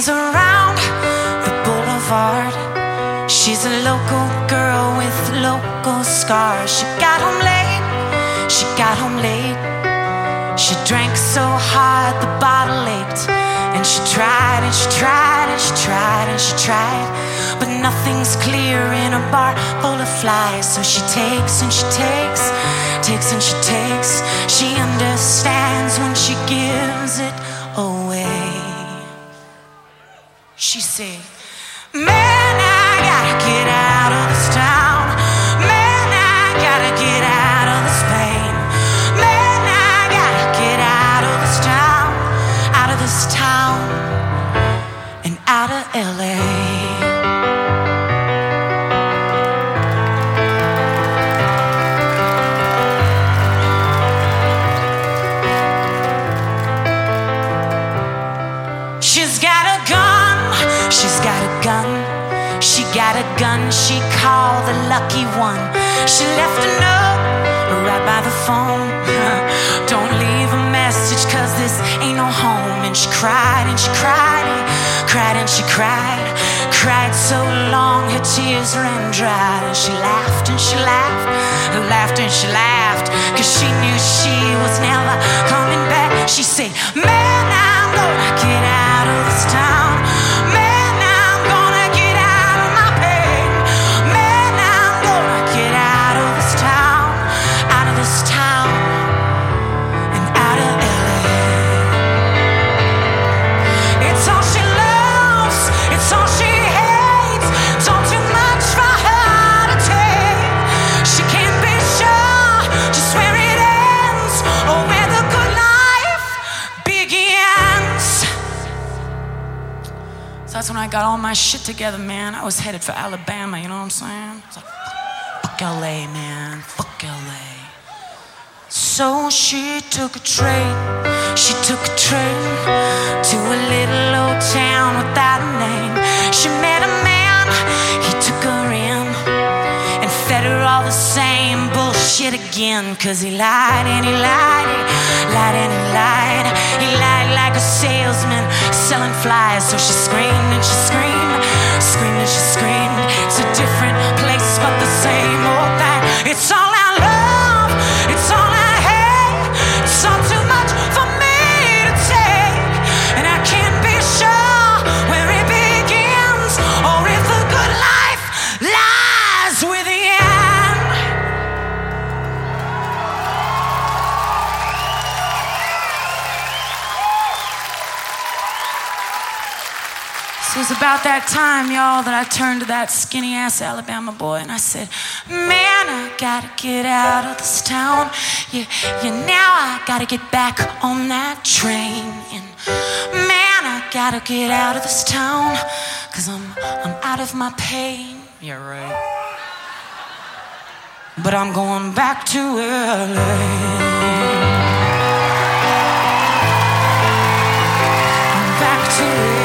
hangs around the boulevard. She's a local girl with local scars. She got home late, she got home late. She drank so hard the bottle ached. And she tried and she tried and she tried and she tried, but nothing's clear in a bar full of flies. So she takes and she takes, takes and she takes. She understands when she gives it away. She said, man, I gotta get out of this town. Man, I gotta get out of this pain. Man, I gotta get out of this town, out of this town, and out of LA. She's got a gun, she's got a gun. She got a gun she called the lucky one. She left a note right by the phone. Don't leave a message, cause this ain't no home. And she cried and she cried and cried and she cried. Cried so long her tears ran dry. And she laughed and she laughed, laughed and she laughed, cause she knew she was never coming back. She said, man, I'm gonna get out of this town. Man, I'm gonna get out of my pain. Man, I'm gonna get out of this town, out of this town, and out of LA. It's all she loves, it's all she hates. It's all too much for her to take. She can't be sure just where it ends or where the good life begins. So that's when I got all my shit together, man. I was headed for Alabama, you know what I'm saying? I was like, fuck LA, man, fuck LA. So she took a train, she took a train to a little old town without a name. She met a man, he took her in and fed her all the same bullshit again. Cause he lied and he lied, he lied and he lied. He lied like a salesman selling flies. So she screamed and she screamed, screamed and she screamed. It's a different place but the same old thing. It's all I love, it's all I hate. It's all too much for me to take. And I can't be sure where it begins or if the good life lies within. So it was about that time, y'all, that I turned to that skinny ass Alabama boy and I said, man, I gotta get out of this town. Yeah, now I gotta get back on that train. And man, I gotta get out of this town, cause I'm out of my pain. Yeah, right. But I'm going back to LA. I'm back to LA.